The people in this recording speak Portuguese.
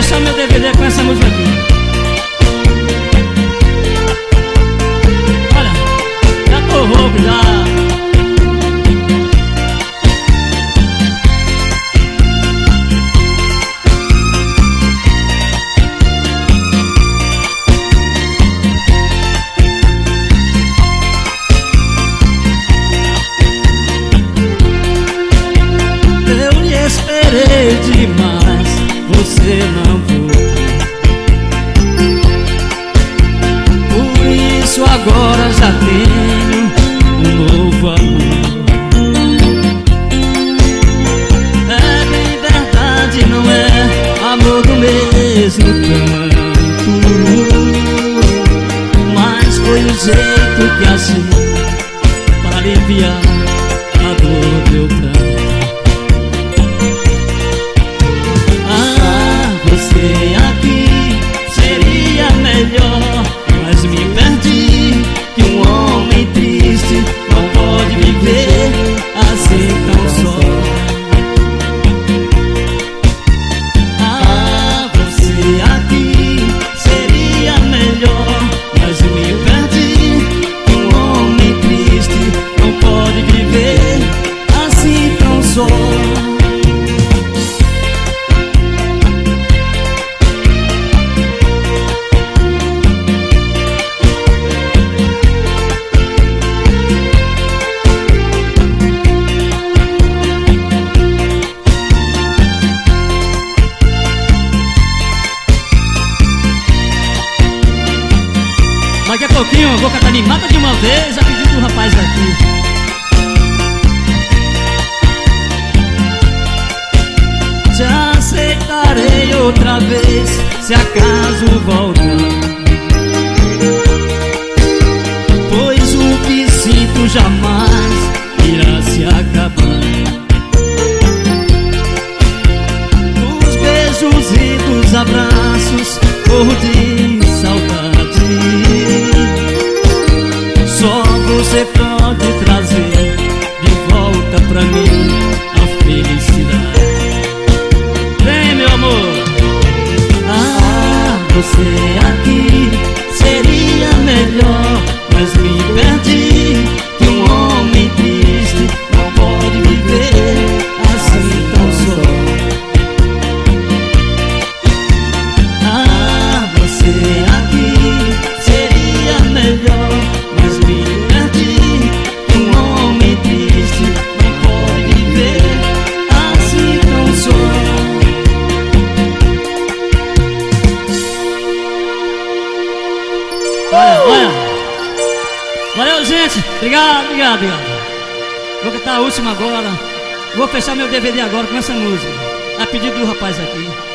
fechar meu DVD com essa música aqui. Olha, já tô rouco já. Esperei demais, você não voltou. Por isso agora já tenho um novo amor. É bem verdade, não é amor do mesmo tanto, mas foi o jeito que achei para aliviar a dor do meu pranto. Você aqui seria melhor, mas me perdi. Que um homem triste não pode viver assim tão só. Ah, você aqui seria melhor, mas me perdi. Que um homem triste não pode viver assim tão só. Daqui a pouquinho eu vou cantar Me Mata de uma Vez, a pedido do rapaz aqui. Te aceitarei outra vez, se acaso voltar, pois o que sinto jamais irá se acabar. Dos beijos e dos abraços, morro de saudade. Só você pode trazer de volta pra mim a felicidade. Vem, meu amor. Ah, você aqui seria melhor, mas me perdi. Que um homem triste não pode viver assim tão só. Ah, você aqui seria melhor, mas me perdi. Que um homem triste não pode viver assim tão só. Olha. Valeu, gente. Obrigado. Vou cantar a última agora. Vou fechar meu DVD agora com essa música, a pedido do rapaz aqui.